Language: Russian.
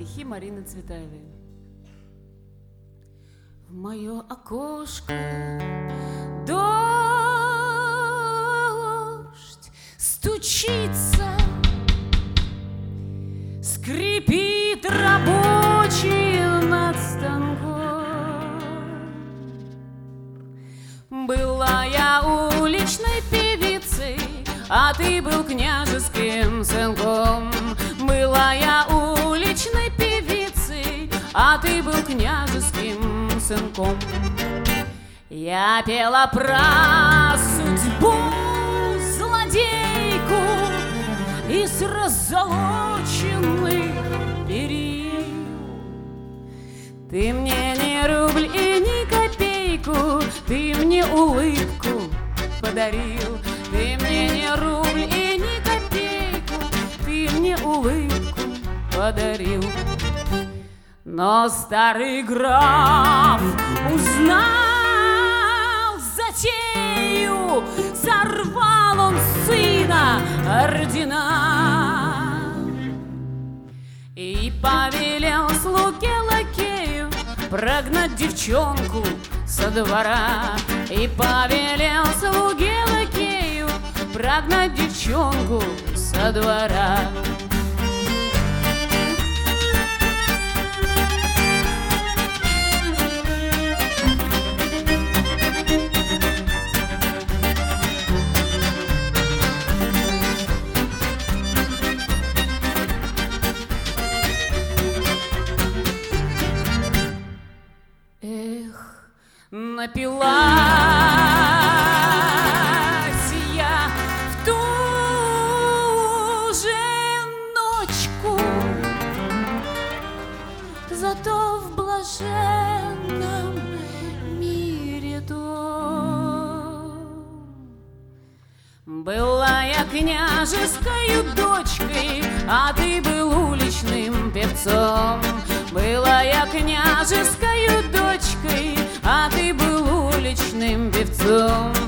Стихи Марины Цветаевой. В мое окошко дождь стучится, скрипит рабочий над станком. Была я уличной певицей, а ты был княжеским сынком. Была я уличной певицей, а ты был княжеским сынком. Я пела про судьбу злодейку из раззолоченных перил. Ты мне не рубль и ни копейку, ты мне улыбку подарил. Ты мне не рубль и ни копейку, ты мне улыбку подарил. Но старый граф узнал затею, сорвал он с сына ордена и повелел слуге лакею прогнать девчонку со двора. И повелел слуге лакею прогнать девчонку со двора. Эх, напилась я в ту же ночку, зато в блаженном мире том. Была я княжескою дочкой, а ты был уличным певцом. Была я княжескою дочкой, а ты был уличным певцом.